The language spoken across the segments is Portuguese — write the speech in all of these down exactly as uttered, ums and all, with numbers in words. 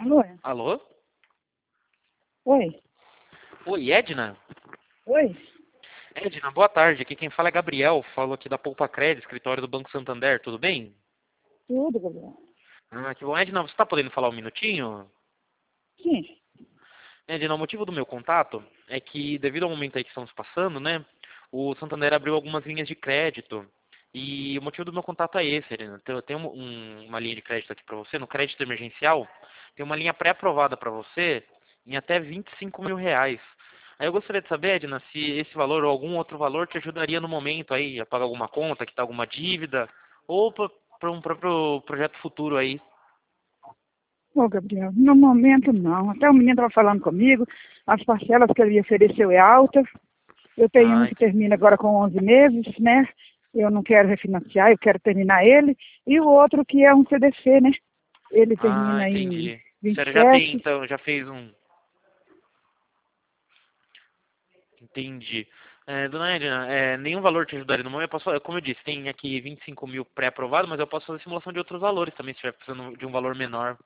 Alô? Alô? Oi? Oi, Edna? Oi? Edna, boa tarde. Aqui quem fala é Gabriel. Falo aqui da Poupa Crédito, escritório do Banco Santander. Tudo bem? Tudo, Gabriel? Ah, que bom. Edna, você está podendo falar um minutinho? Sim. Edna, o motivo do meu contato é que, devido ao momento aí que estamos passando, né, o Santander abriu algumas linhas de crédito. E o motivo do meu contato é esse, Edna. Eu tenho um- uma linha de crédito aqui para você, no crédito emergencial. Tem uma linha pré-aprovada para você em até vinte e cinco mil reais. Aí eu gostaria de saber, Edna, se esse valor ou algum outro valor te ajudaria no momento aí a pagar alguma conta, quitar alguma dívida, ou para um próprio projeto futuro aí. Ô, Gabriel, no momento não. Até o menino estava falando comigo, as parcelas que ele ofereceu é alta. Eu tenho um Ah, que termina agora com onze meses, né? Eu não quero refinanciar, eu quero terminar ele. E o outro que é um C D C, né? Ele ah, termina em entendi. A vinte e senhora já tem, sete. então, já fez um. Entendi. É, dona Edna, é, nenhum valor te ajudaria no momento. Eu posso, como eu disse, tem aqui vinte e cinco mil pré-aprovado, mas eu posso fazer simulação de outros valores também, se estiver precisando de um valor menor.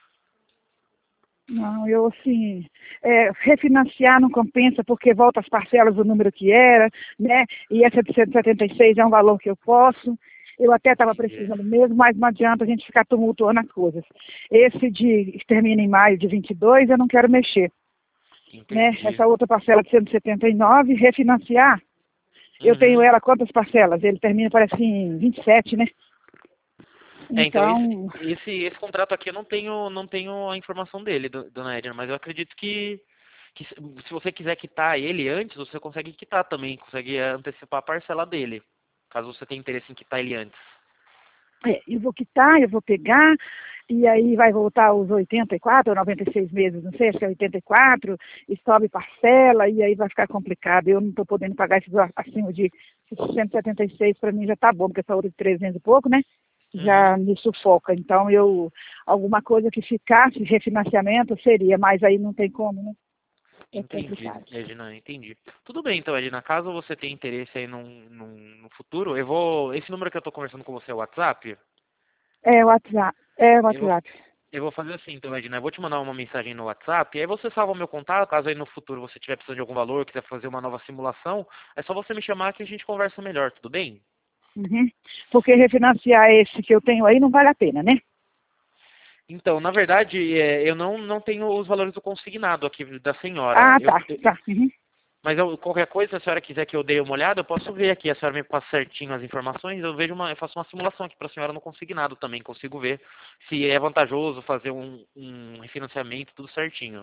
Não, eu assim, é, refinanciar não compensa porque volta as parcelas do número que era, né? E essa de cento e setenta e seis é um valor que eu posso. Eu até estava Entendi. precisando mesmo, mas não adianta a gente ficar tumultuando as coisas. Esse de que termina em maio de vinte e dois, eu não quero mexer, né? Entendi. Essa outra parcela de cento e setenta e nove, refinanciar, eu tenho Uhum. ela quantas parcelas? Ele termina, parece em vinte e sete, né? É, então esse, Então, esse, esse contrato aqui eu não tenho, não tenho a informação dele, do- dona Edna, mas eu acredito que, que se se você quiser quitar ele antes, você consegue quitar também, consegue eh, antecipar a parcela dele, caso você tenha interesse em quitar ele antes. é, eu vou quitar, eu vou pegar, e aí vai voltar os oitenta e quatro ou noventa e seis meses, não sei, acho que é oitenta e quatro, e sobe parcela, e aí vai ficar complicado. Eu não estou podendo pagar esses acima de cento e setenta e seis, para mim já está bom, porque essa outra de trezentos e pouco, né? Uhum. Já me sufoca. Então, eu, alguma coisa que ficasse, refinanciamento seria, mas aí não tem como, né? É Entendi, complicado. Edna, entendi. Tudo bem, então, Edna, caso você tenha interesse aí num, num, no futuro, eu vou, esse número que eu estou conversando com você é o WhatsApp, É o WhatsApp, é o eu vou, WhatsApp. eu vou fazer assim, então, Edna, eu vou te mandar uma mensagem no WhatsApp, e aí você salva o meu contato, caso aí no futuro você tiver precisando de algum valor, quiser fazer uma nova simulação, é só você me chamar que a gente conversa melhor, tudo bem? Uhum. Porque refinanciar esse que eu tenho aí não vale a pena, né? Então, na verdade, é, eu não, não tenho os valores do consignado aqui da senhora. Ah, Eu, tá, eu- tá. Uhum. mas eu- qualquer coisa, se a senhora quiser que eu dê uma olhada, eu posso ver aqui. A senhora me passa certinho as informações, eu vejo uma, eu faço uma simulação aqui para a senhora no consignado também. Consigo ver se é vantajoso fazer um, um refinanciamento, tudo certinho.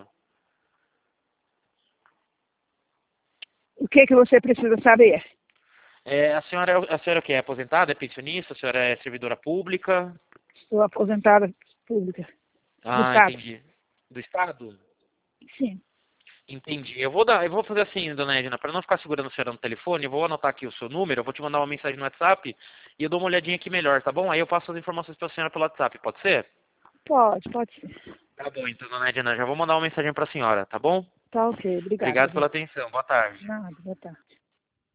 O que que você precisa saber? É, a senhora, é- a senhora que é aposentada, é pensionista, a senhora é servidora pública? Sou aposentada pública do Ah, Estado. entendi. Do Estado? Sim. Entendi. Eu vou dar, eu vou fazer assim, dona Edna, para não ficar segurando a senhora no telefone, eu vou anotar aqui o seu número, eu vou te mandar uma mensagem no WhatsApp e eu dou uma olhadinha aqui melhor, tá bom? Aí eu passo as informações para a senhora pelo WhatsApp, pode ser? Pode, pode ser. Tá bom, então, dona Edna, já vou mandar uma mensagem para a senhora, tá bom? Tá ok. Obrigada, Obrigado viu? pela atenção. Boa tarde. Nada, boa tarde.